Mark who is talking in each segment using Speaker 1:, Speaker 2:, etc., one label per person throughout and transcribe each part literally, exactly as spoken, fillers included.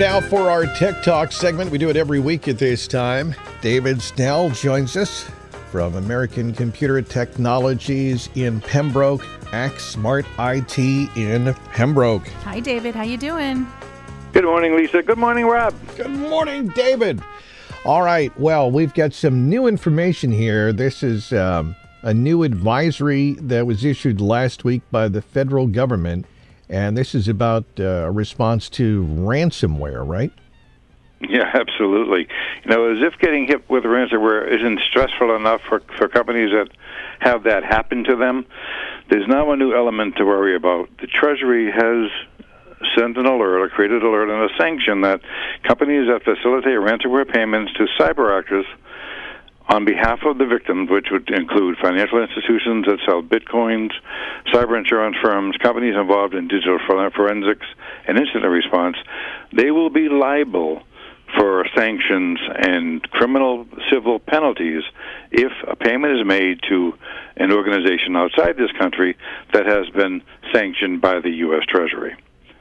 Speaker 1: now for our Tech Talk segment. We do it every week at this time. David Snell joins us from American Computer Technologies in Pembroke, Axe Smart I T in Pembroke.
Speaker 2: Hi, David. How you doing?
Speaker 3: Good morning, Lisa. Good morning, Rob.
Speaker 1: Good morning, David. All right. Well, we've got some new information here. This is um, a new advisory that was issued last week by the federal government, and this is about uh, a response to ransomware, right?
Speaker 3: Yeah, absolutely. You know, as if getting hit with ransomware isn't stressful enough for, for companies that have that happen to them, there's now a new element to worry about. The Treasury has sent an alert, or created an alert, and a sanction that companies that facilitate ransomware payments to cyber actors on behalf of the victims, which would include financial institutions that sell bitcoins, cyber insurance firms, companies involved in digital forensics and incident response, they will be liable for sanctions and criminal civil penalties if a payment is made to an organization outside this country that has been sanctioned by the U S Treasury.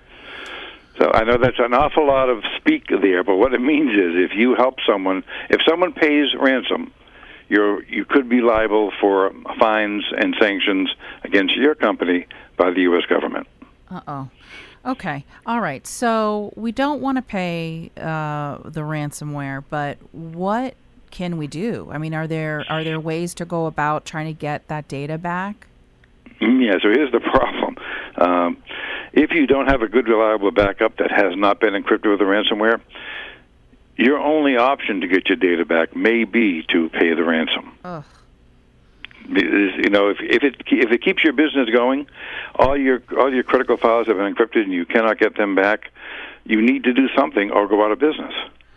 Speaker 3: So I know that's an awful lot of speak there, but what it means is if you help someone, if someone pays ransom, you're, you could be liable for fines and sanctions against your company by the U S government.
Speaker 2: Uh-oh. Okay. All right. So we don't want to pay uh, the ransomware, but what can we do? I mean, are there are there ways to go about trying to get that data back?
Speaker 3: Yeah, so here's the problem. Um, if you don't have a good, reliable backup that has not been encrypted with the ransomware, your only option to get your data back may be to pay the ransom.
Speaker 2: Ugh.
Speaker 3: You know, if, if it if it keeps your business going, all your all your critical files have been encrypted and you cannot get them back, you need to do something or go out of business.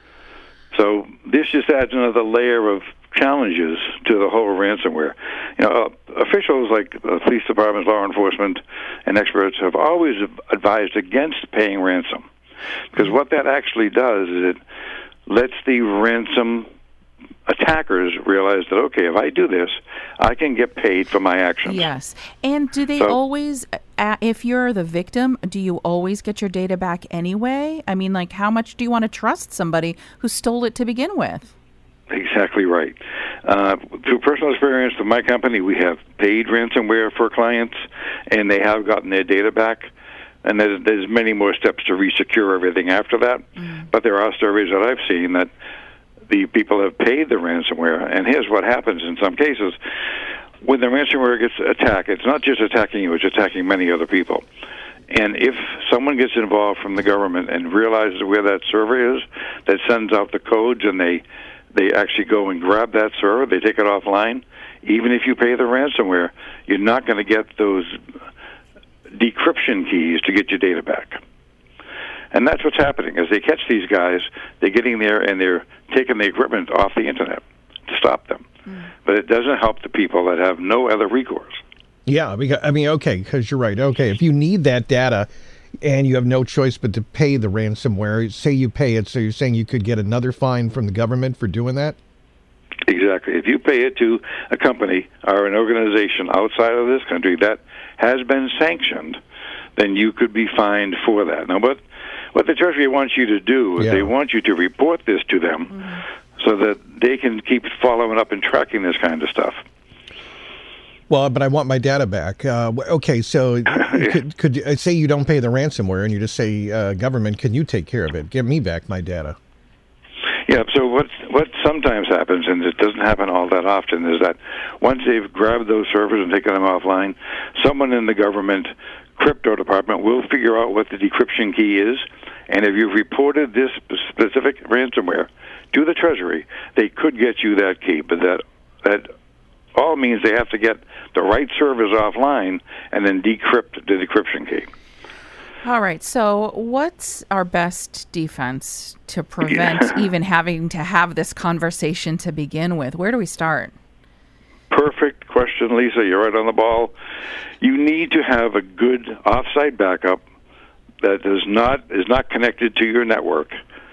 Speaker 3: So this just adds another layer of challenges to the whole ransomware. You know, uh, officials like the police departments, law enforcement, and experts have always advised against paying ransom, because what that actually does is it lets the ransom attackers realize that, okay, if I do this, I can get paid for my actions.
Speaker 2: Yes. And do they
Speaker 3: so,
Speaker 2: always, uh, if you're the victim, do you always get your data back anyway? I mean, like, how much do you want to trust somebody who stole it to begin with?
Speaker 3: Exactly right. Uh, through personal experience with my company, we have paid ransomware for clients, and they have gotten their data back. And there's, there's many more steps to resecure everything after that. Mm. But there are stories that I've seen that the people have paid the ransomware. And here's what happens in some cases. When the ransomware gets attacked, it's not just attacking you, it's attacking many other people. And if someone gets involved from the government and realizes where that server is, that sends out the codes, and they they actually go and grab that server, they take it offline, even if you pay the ransomware, you're not going to get those decryption keys to get your data back. And that's what's happening. As they catch these guys, they're getting there and they're taking the equipment off the Internet to stop them. Mm. But it doesn't help the people that have no other recourse.
Speaker 1: Yeah, because, I mean, okay, because you're right. Okay, if you need that data and you have no choice but to pay the ransomware, say you pay it, so you're saying you could get another fine from the government for doing that?
Speaker 3: Exactly. If you pay it to a company or an organization outside of this country that has been sanctioned, then you could be fined for that. Now, what, what the Treasury wants you to do is yeah. they want you to report this to them mm-hmm. so that they can keep following up and tracking this kind of stuff.
Speaker 1: Well, but I want my data back. Uh, okay, so could, could uh, say you don't pay the ransomware and you just say, uh, government, can you take care of it? Give me back my data.
Speaker 3: Yeah, so what what sometimes happens, and it doesn't happen all that often, is that once they've grabbed those servers and taken them offline, someone in the government crypto department will figure out what the decryption key is, and if you've reported this specific ransomware to the Treasury, they could get you that key, but that that all means they have to get the right servers offline and then decrypt the decryption key.
Speaker 2: All right, so what's our best defense to prevent yeah. even having to have this conversation to begin with? Where do we start?
Speaker 3: Perfect question, Lisa. You're right on the ball. You need to have a good offsite backup that does not is not connected to your network,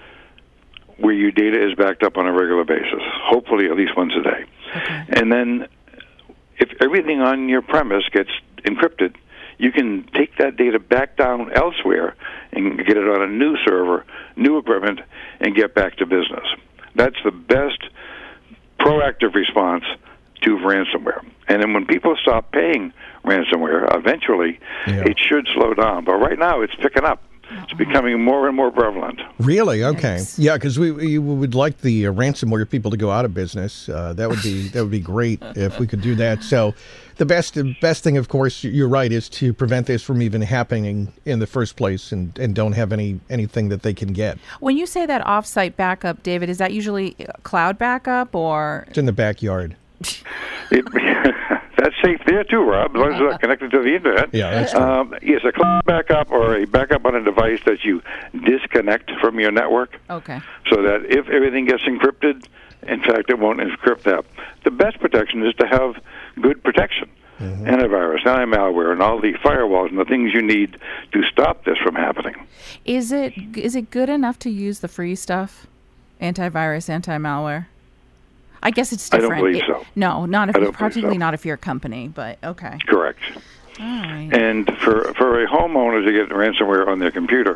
Speaker 3: where your data is backed up on a regular basis, hopefully at least once a day. Okay. And then if everything on your premise gets encrypted, you can take that data back down elsewhere and get it on a new server, new equipment, and get back to business. That's the best proactive response to ransomware. And then when people stop paying ransomware, eventually
Speaker 1: Yeah.
Speaker 3: it should slow down. But right now it's picking up. It's becoming more and more prevalent.
Speaker 1: Really? Okay.
Speaker 2: Yikes.
Speaker 1: Yeah, because we, we would like the uh, ransomware people to go out of business. Uh, that would be that would be great if we could do that. So, the best the best thing, of course, you're right, is to prevent this from even happening in the first place, and, and don't have any anything that they can get.
Speaker 2: When you say that offsite backup, David, is that usually cloud backup or?
Speaker 1: It's in the backyard.
Speaker 3: It, that's safe there too, Rob, as long as it's not connected to the internet.
Speaker 1: Yeah, that's true.
Speaker 3: Um, yes, a cloud backup or a backup on a device that you disconnect from your network,
Speaker 2: Okay.
Speaker 3: so that if everything gets encrypted, in fact, it won't encrypt that. The best protection is to have good protection. Mm-hmm. Antivirus, anti-malware, and all the firewalls and the things you need to stop this from happening.
Speaker 2: Is it is it good enough to use the free stuff, antivirus, anti-malware? I guess it's
Speaker 3: I don't
Speaker 2: different.
Speaker 3: believe
Speaker 2: It-
Speaker 3: so.
Speaker 2: No, not if
Speaker 3: I
Speaker 2: you're
Speaker 3: don't believe
Speaker 2: particularly
Speaker 3: so.
Speaker 2: not if you're a company, but okay.
Speaker 3: Correct.
Speaker 2: All right.
Speaker 3: And for for a homeowner to get ransomware on their computer,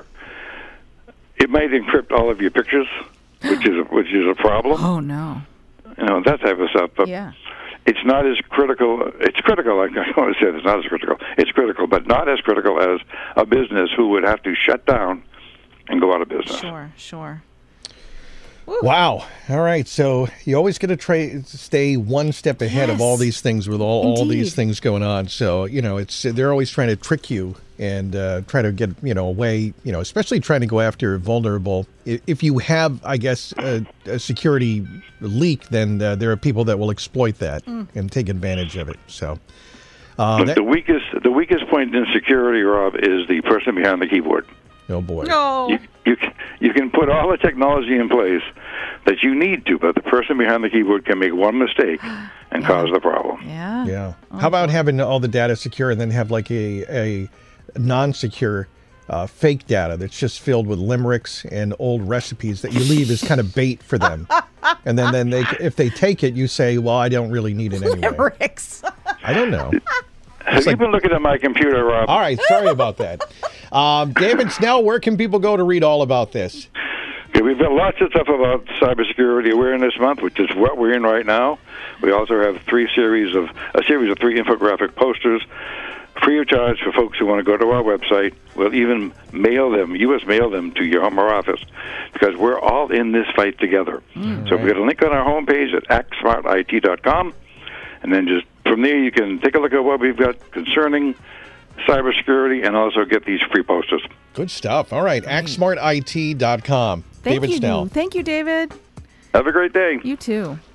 Speaker 3: it might encrypt all of your pictures, which is a, which is a problem.
Speaker 2: Oh no.
Speaker 3: You know, that type of stuff. But
Speaker 2: Yeah.
Speaker 3: it's not as critical. It's critical. I don't want to say it's not as critical. It's critical, but not as critical as a business who would have to shut down and go out of business.
Speaker 2: Sure, sure.
Speaker 1: Wow. All right. So you always got to try stay one step ahead of all
Speaker 2: Yes.
Speaker 1: these things with all, all
Speaker 2: Indeed.
Speaker 1: these things going on. So, you know, it's they're always trying to trick you and uh, try to get, you know, away, you know, especially trying to go after vulnerable. I- If you have, I guess, a, a security leak, then uh, there are people that will exploit that and take advantage of it. So, uh,
Speaker 3: Look,
Speaker 1: that,
Speaker 3: the weakest the weakest point in security, Rob, is the person behind the keyboard.
Speaker 1: oh boy.
Speaker 2: No.
Speaker 3: You, you c- you can put all the technology in place that you need to, but the person behind the keyboard can make one mistake and cause the problem.
Speaker 2: Yeah.
Speaker 1: Yeah. How about having all the data secure and then have like a, a non-secure uh, fake data that's just filled with limericks and old recipes that you leave as kind of bait for them. And then, then they, if they take it, you say, well, I don't really need it anyway.
Speaker 2: Limericks.
Speaker 1: I don't know.
Speaker 3: Have you been looking at my computer, Rob?
Speaker 1: All right. Sorry about that. Um, David Snell, where can people go to read all about this?
Speaker 3: Okay, we've got lots of stuff about Cybersecurity Awareness Month, which is what we're in right now. We also have three series of a series of three infographic posters, free of charge for folks who want to go to our website. We'll even mail them, U S mail them to your home or office, because we're all in this fight together. Mm, so
Speaker 1: right.
Speaker 3: we've got a link on our homepage at act smart I T dot com, and then just from there you can take a look at what we've got concerning cybersecurity and also get these free posters.
Speaker 1: Good stuff. All right. act smart I T dot com.
Speaker 2: Thank
Speaker 1: David
Speaker 2: you.
Speaker 1: Snell.
Speaker 2: Thank you, David.
Speaker 3: Have a great day.
Speaker 2: You too.